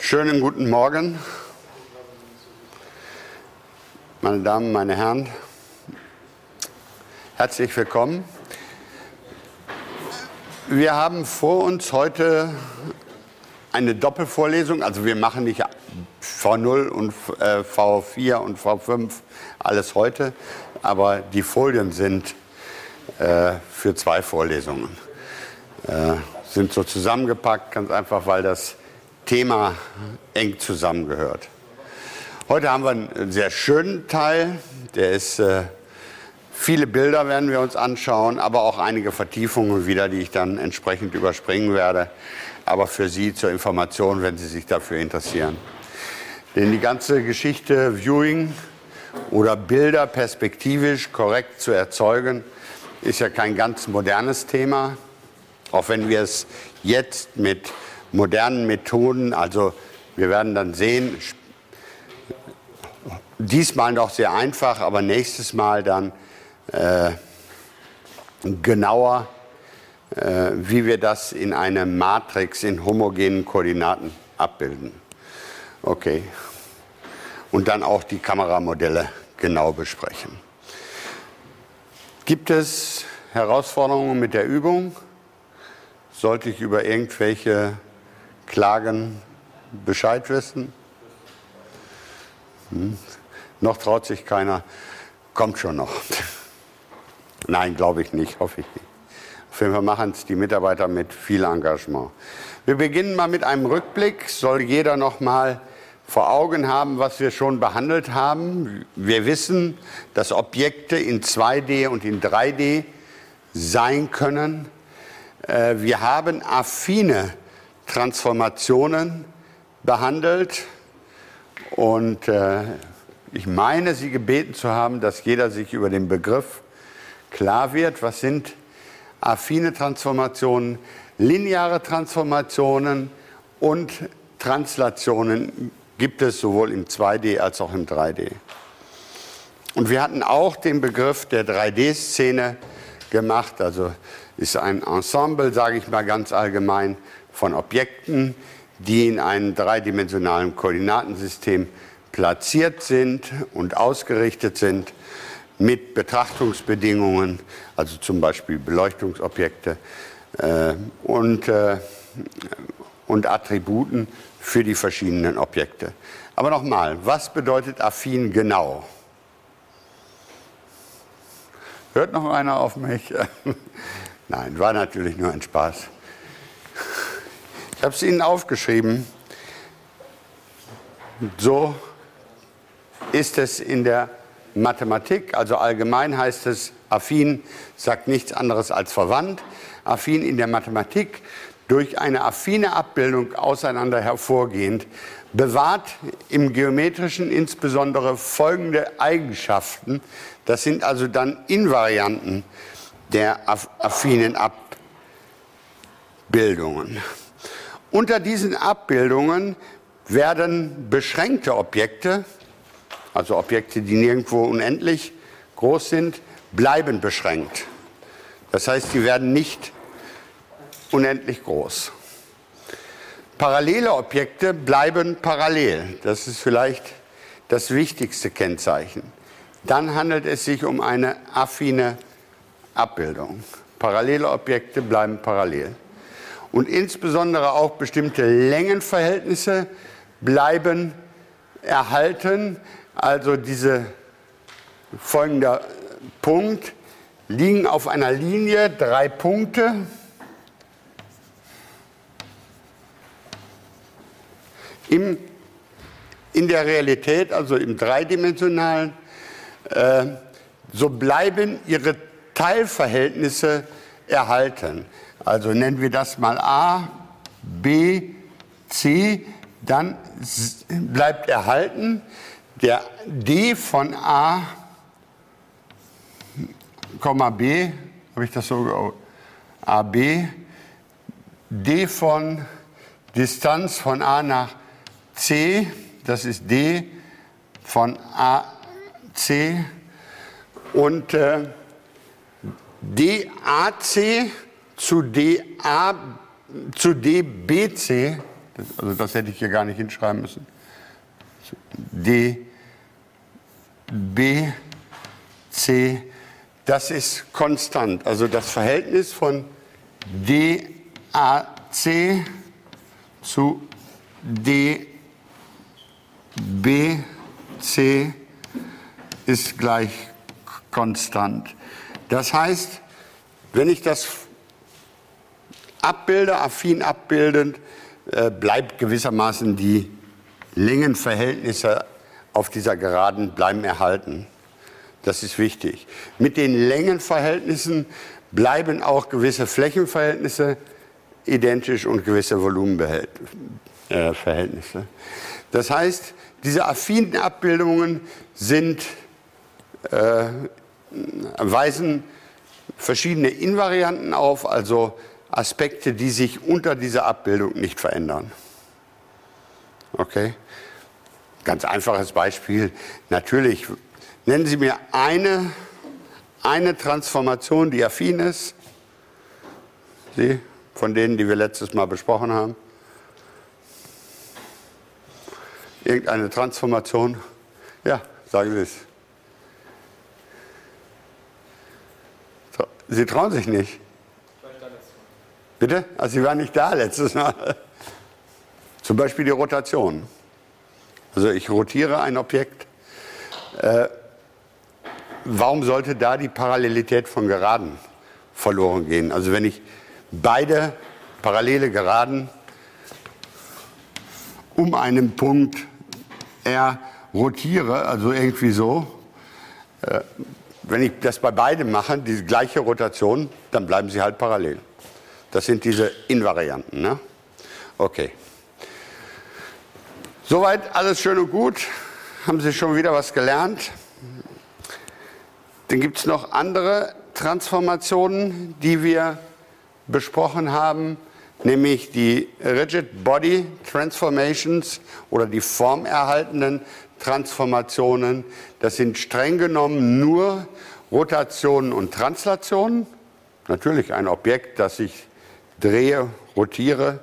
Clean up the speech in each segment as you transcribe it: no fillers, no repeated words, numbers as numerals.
Schönen guten Morgen, meine Damen, meine Herren. Herzlich willkommen. Wir haben vor uns heute eine Doppelvorlesung, also wir machen nicht V0 und V4 und V5 alles heute, aber die Folien sind für 2 Vorlesungen. Sind so zusammengepackt, ganz einfach, weil das Thema eng zusammengehört. Heute haben wir einen sehr schönen Teil, der ist, viele Bilder werden wir uns anschauen, aber auch einige Vertiefungen wieder, die ich dann entsprechend überspringen werde, aber für Sie zur Information, wenn Sie sich dafür interessieren. Denn die ganze Geschichte Viewing oder Bilder perspektivisch korrekt zu erzeugen, ist ja kein ganz modernes Thema, auch wenn wir es jetzt mit modernen Methoden, also wir werden dann sehen, diesmal noch sehr einfach, aber nächstes Mal dann genauer, wie wir das in einer Matrix in homogenen Koordinaten abbilden. Okay. Und dann auch die Kameramodelle genau besprechen. Gibt es Herausforderungen mit der Übung? Sollte ich über irgendwelche Klagen Bescheid wissen? Noch traut sich keiner. Kommt schon noch. Nein, glaube ich nicht, hoffe ich nicht. Auf jeden Fall machen es die Mitarbeiter mit viel Engagement. Wir beginnen mal mit einem Rückblick. Soll jeder noch mal vor Augen haben, was wir schon behandelt haben. Wir wissen, dass Objekte in 2D und in 3D sein können. Wir haben affine Transformationen behandelt und ich meine, Sie gebeten zu haben, dass jeder sich über den Begriff klar wird. Was sind affine Transformationen, lineare Transformationen und Translationen gibt es sowohl im 2D als auch im 3D. Und wir hatten auch den Begriff der 3D-Szene gemacht, also ist ein Ensemble, sage ich mal ganz allgemein, von Objekten, die in einem dreidimensionalen Koordinatensystem platziert sind und ausgerichtet sind mit Betrachtungsbedingungen, also zum Beispiel Beleuchtungsobjekte und Attributen für die verschiedenen Objekte. Aber nochmal, was bedeutet affin genau? Hört noch einer auf mich? Nein, war natürlich nur ein Spaß. Ich habe es Ihnen aufgeschrieben. So ist es in der Mathematik, also allgemein heißt es, affin sagt nichts anderes als verwandt. Affin in der Mathematik, durch eine affine Abbildung auseinander hervorgehend, bewahrt im Geometrischen insbesondere folgende Eigenschaften. Das sind also dann Invarianten der affinen Abbildungen. Unter diesen Abbildungen werden beschränkte Objekte, also Objekte, die nirgendwo unendlich groß sind, bleiben beschränkt. Das heißt, sie werden nicht unendlich groß. Parallele Objekte bleiben parallel. Das ist vielleicht das wichtigste Kennzeichen. Dann handelt es sich um eine affine Abbildung. Parallele Objekte bleiben parallel. Und insbesondere auch bestimmte Längenverhältnisse bleiben erhalten. Also diese folgende Punkt liegen auf einer Linie 3 Punkte. In der Realität, also im dreidimensionalen, so bleiben ihre Teilverhältnisse erhalten. Also nennen wir das mal A, B, C, dann bleibt erhalten der D von A, B, habe ich das so, AB, D von Distanz von A nach C, das ist D von AC und DAC zu DBC, Also das hätte ich hier gar nicht hinschreiben müssen. D, B, C, das ist konstant. Also das Verhältnis von DAC zu DBC ist gleich konstant. Das heißt, wenn ich das abbilde, affin abbildend, bleibt gewissermaßen die Längenverhältnisse auf dieser Geraden bleiben erhalten. Das ist wichtig. Mit den Längenverhältnissen bleiben auch gewisse Flächenverhältnisse identisch und gewisse Volumenverhältnisse. Das heißt, diese affinen Abbildungen weisen verschiedene Invarianten auf, also Aspekte, die sich unter dieser Abbildung nicht verändern. Okay? Ganz einfaches Beispiel. Natürlich, nennen Sie mir eine Transformation, die affin ist. Sie, von denen, die wir letztes Mal besprochen haben. Irgendeine Transformation. Ja, sagen Sie es. Sie trauen sich nicht. Bitte? Also Sie waren nicht da letztes Mal. Zum Beispiel die Rotation. Also ich rotiere ein Objekt. Warum sollte da die Parallelität von Geraden verloren gehen? Also wenn ich beide parallele Geraden um einen Punkt R rotiere, also irgendwie so, wenn ich das bei beidem mache, die gleiche Rotation, dann bleiben sie halt parallel. Das sind diese Invarianten. Ne? Okay. Soweit alles schön und gut. Haben Sie schon wieder was gelernt? Dann gibt es noch andere Transformationen, die wir besprochen haben, nämlich die Rigid Body Transformations oder die formerhaltenden Transformationen. Das sind streng genommen nur Rotationen und Translationen. Natürlich ein Objekt, das ich drehe, rotiere.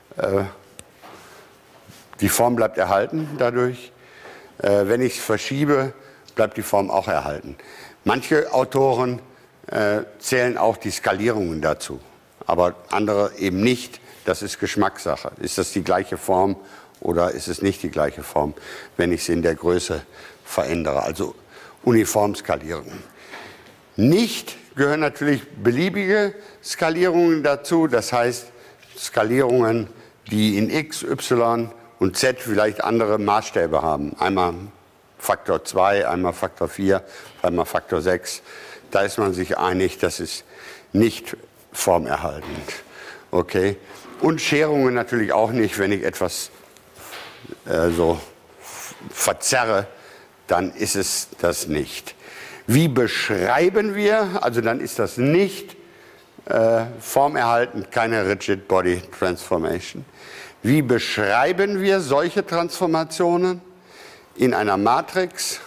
Die Form bleibt erhalten dadurch. Wenn ich es verschiebe, bleibt die Form auch erhalten. Manche Autoren zählen auch die Skalierungen dazu, aber andere eben nicht. Das ist Geschmackssache. Ist das die gleiche Form oder ist es nicht die gleiche Form, wenn ich sie in der Größe verändere? Also Uniformskalierungen. Nicht gehören natürlich beliebige Skalierungen dazu, das heißt Skalierungen, die in x, y und z vielleicht andere Maßstäbe haben. Einmal Faktor 2, einmal Faktor 4, einmal Faktor 6. Da ist man sich einig, das ist nicht formerhaltend. Okay? Und Scherungen natürlich auch nicht, wenn ich etwas so verzerre, dann ist es das nicht. Wie beschreiben wir, also dann ist das nicht formerhaltend, keine Rigid Body Transformation. Wie beschreiben wir solche Transformationen? In einer Matrix.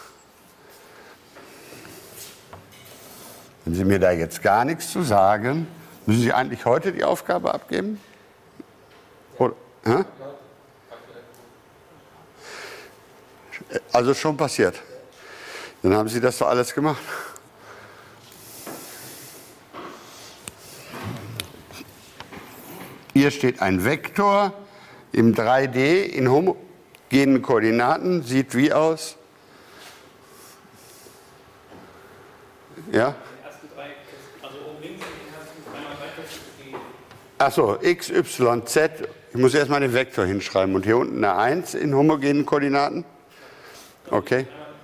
Wenn Sie mir da jetzt gar nichts zu sagen, müssen Sie eigentlich heute die Aufgabe abgeben? Oder, also schon passiert. Dann haben Sie das doch alles gemacht. Hier steht ein Vektor im 3D in homogenen Koordinaten. Sieht wie aus? Ja? Achso, x, y, z. Ich muss erstmal den Vektor hinschreiben. Und hier unten eine 1 in homogenen Koordinaten. Okay.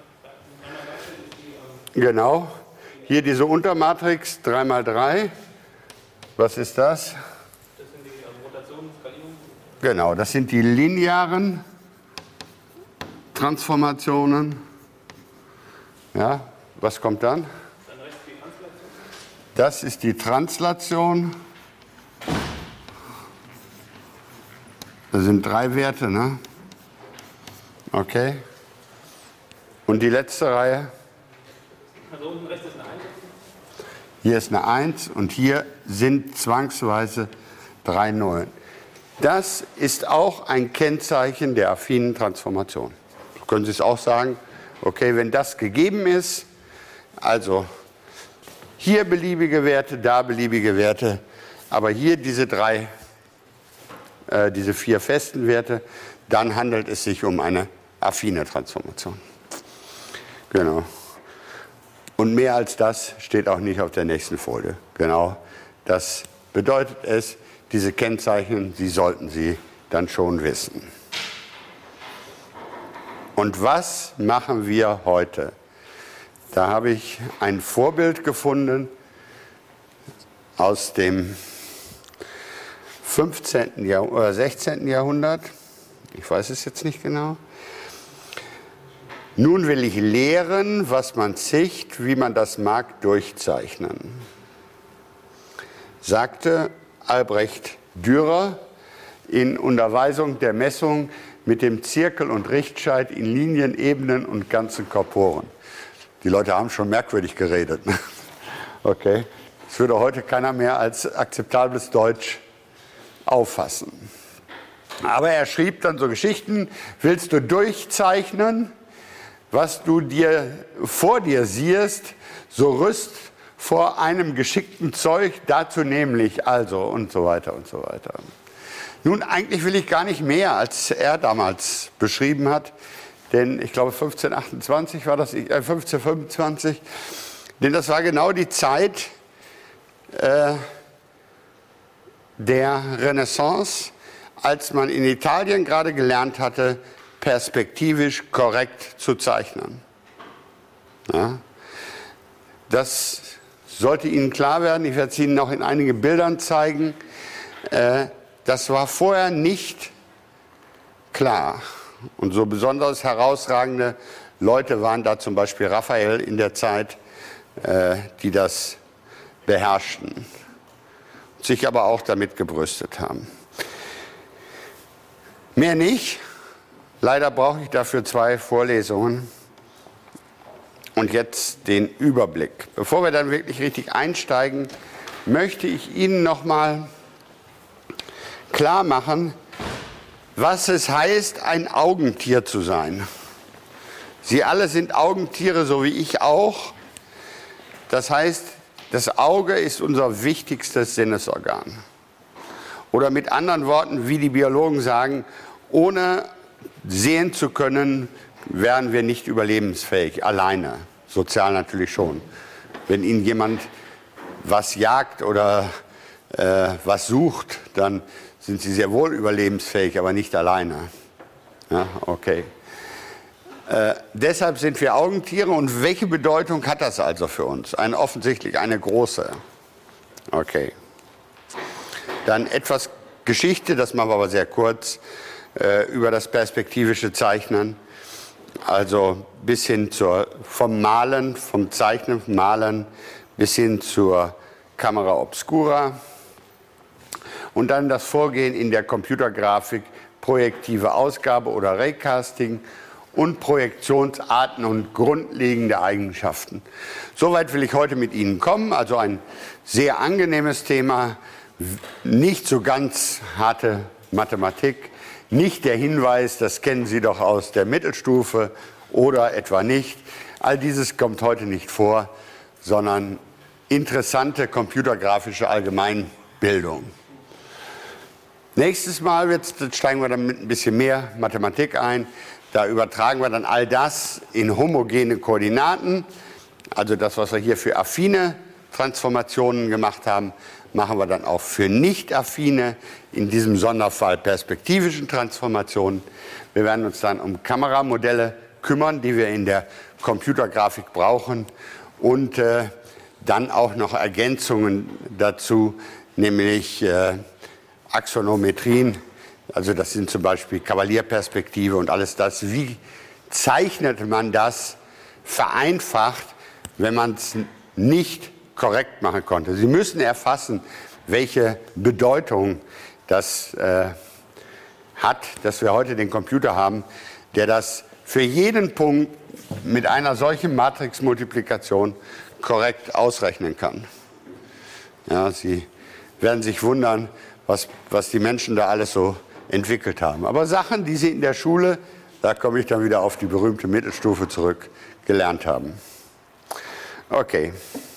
Genau. Hier diese Untermatrix 3 mal 3. Was ist das? Das sind die Rotationen, Skalierungen. Genau, das sind die linearen Transformationen. Ja, was kommt dann? Dann rechts die Translation. Das ist die Translation. Das sind 3 Werte, ne? Okay. Und die letzte Reihe? Also unten rechts ist eine 1. Hier ist eine 1 und hier sind zwangsweise 3 Nullen. Das ist auch ein Kennzeichen der affinen Transformation. So können Sie es auch sagen, okay, wenn das gegeben ist, also hier beliebige Werte, da beliebige Werte, aber hier diese vier festen Werte, dann handelt es sich um eine affine Transformation. Genau. Und mehr als das steht auch nicht auf der nächsten Folie. Genau, das bedeutet es, diese Kennzeichen, Sie sollten sie dann schon wissen. Und was machen wir heute? Da habe ich ein Vorbild gefunden aus dem 15. oder 16. Jahrhundert. Ich weiß es jetzt nicht genau. Nun will ich lehren, was man sicht, wie man das mag, durchzeichnen, sagte Albrecht Dürer in Unterweisung der Messung mit dem Zirkel und Richtscheit in Linien, Ebenen und ganzen Korporen. Die Leute haben schon merkwürdig geredet. Okay, das würde heute keiner mehr als akzeptables Deutsch auffassen. Aber er schrieb dann so Geschichten: Willst du durchzeichnen, was du vor dir siehst, so rüst vor einem geschickten Zeug, dazu nämlich also und so weiter und so weiter. Nun, eigentlich will ich gar nicht mehr, als er damals beschrieben hat, denn ich glaube 1528 war das, 1525, denn das war genau die Zeit der Renaissance, als man in Italien gerade gelernt hatte, perspektivisch korrekt zu zeichnen. Ja, das sollte Ihnen klar werden. Ich werde es Ihnen noch in einigen Bildern zeigen. Das war vorher nicht klar. Und so besonders herausragende Leute waren da zum Beispiel Raphael in der Zeit, die das beherrschten, sich aber auch damit gebrüstet haben. Mehr nicht. Leider brauche ich dafür 2 Vorlesungen. Und jetzt den Überblick. Bevor wir dann wirklich richtig einsteigen, möchte ich Ihnen noch mal klar machen, was es heißt, ein Augentier zu sein. Sie alle sind Augentiere, so wie ich auch. Das heißt, das Auge ist unser wichtigstes Sinnesorgan. Oder mit anderen Worten, wie die Biologen sagen, ohne sehen zu können, wären wir nicht überlebensfähig, alleine. Sozial natürlich schon. Wenn Ihnen jemand was jagt oder was sucht, dann sind Sie sehr wohl überlebensfähig, aber nicht alleine. Ja, okay. Deshalb sind wir Augentiere. Und welche Bedeutung hat das also für uns? Offensichtlich eine große. Okay. Dann etwas Geschichte, das machen wir aber sehr kurz, über das perspektivische Zeichnen. Also bis hin vom Malen, vom Zeichnen, Malen, bis hin zur Camera Obscura. Und dann das Vorgehen in der Computergrafik, projektive Ausgabe oder Raycasting und Projektionsarten und grundlegende Eigenschaften. Soweit will ich heute mit Ihnen kommen. Also ein sehr angenehmes Thema, nicht so ganz harte Mathematik. Nicht der Hinweis, das kennen Sie doch aus der Mittelstufe oder etwa nicht. All dieses kommt heute nicht vor, sondern interessante computergrafische Allgemeinbildung. Nächstes Mal steigen wir dann mit ein bisschen mehr Mathematik ein. Da übertragen wir dann all das in homogene Koordinaten. Also das, was wir hier für affine Transformationen gemacht haben, machen wir dann auch für nicht affine, in diesem Sonderfall perspektivischen Transformationen. Wir werden uns dann um Kameramodelle kümmern, die wir in der Computergrafik brauchen, und dann auch noch Ergänzungen dazu, nämlich Axonometrien. Also das sind zum Beispiel Kavalierperspektive und alles das. Wie zeichnet man das vereinfacht, wenn man es nicht korrekt machen konnte? Sie müssen erfassen, welche Bedeutung das hat, dass wir heute den Computer haben, der das für jeden Punkt mit einer solchen Matrixmultiplikation korrekt ausrechnen kann. Ja, Sie werden sich wundern, was die Menschen da alles so entwickelt haben. Aber Sachen, die sie in der Schule, da komme ich dann wieder auf die berühmte Mittelstufe zurück, gelernt haben. Okay.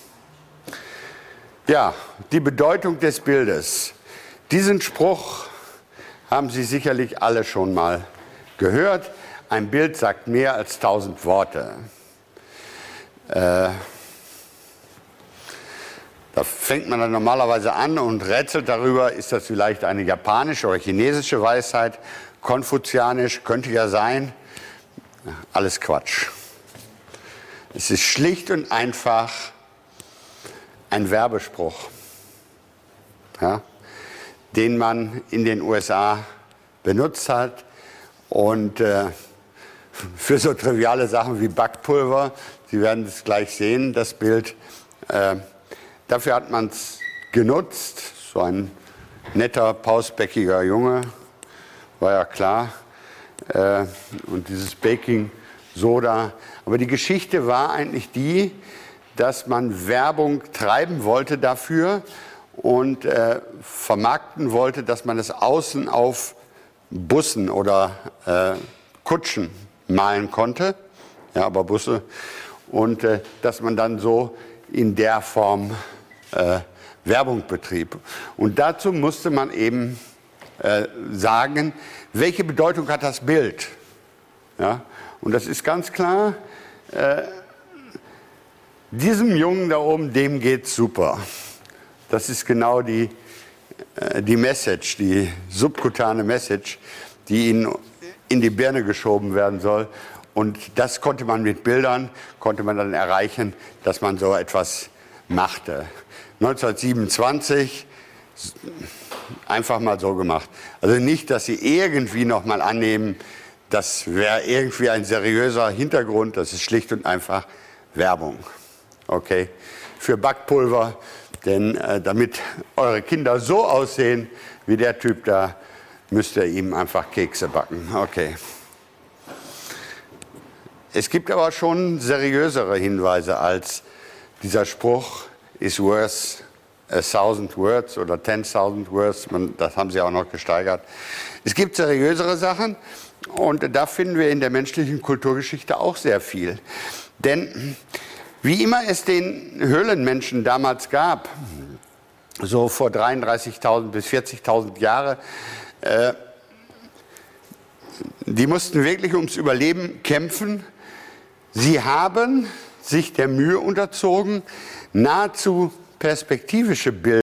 Ja, die Bedeutung des Bildes. Diesen Spruch haben Sie sicherlich alle schon mal gehört. Ein Bild sagt mehr als 1000 Worte. Da fängt man dann normalerweise an und rätselt darüber, ist das vielleicht eine japanische oder chinesische Weisheit, konfuzianisch, könnte ja sein. Alles Quatsch. Es ist schlicht und einfach ein Werbespruch, ja, den man in den USA benutzt hat und für so triviale Sachen wie Backpulver, Sie werden es gleich sehen, das Bild, dafür hat man es genutzt, so ein netter, pausbäckiger Junge, war ja klar, und dieses Baking Soda. Aber die Geschichte war eigentlich die, dass man Werbung treiben wollte dafür und vermarkten wollte, dass man es außen auf Bussen oder Kutschen malen konnte, ja, aber Busse, und dass man dann so in der Form Werbung betrieb. Und dazu musste man eben sagen, welche Bedeutung hat das Bild? Ja? Und das ist ganz klar, diesem Jungen da oben, dem geht's super. Das ist genau die Message, die subkutane Message, die Ihnen in die Birne geschoben werden soll. Und das konnte man mit Bildern, konnte man dann erreichen, dass man so etwas machte. 1927 einfach mal so gemacht. Also nicht, dass Sie irgendwie noch mal annehmen, das wäre irgendwie ein seriöser Hintergrund, das ist schlicht und einfach Werbung. Okay? Für Backpulver, denn damit eure Kinder so aussehen wie der Typ da, müsst ihr ihm einfach Kekse backen. Okay. Es gibt aber schon seriösere Hinweise als dieser Spruch is worth 1,000 words oder 10.000 words, das haben sie auch noch gesteigert. Es gibt seriösere Sachen und da finden wir in der menschlichen Kulturgeschichte auch sehr viel. Denn wie immer es den Höhlenmenschen damals gab, so vor 33.000 bis 40.000 Jahre, die mussten wirklich ums Überleben kämpfen. Sie haben sich der Mühe unterzogen, nahezu perspektivische Bilder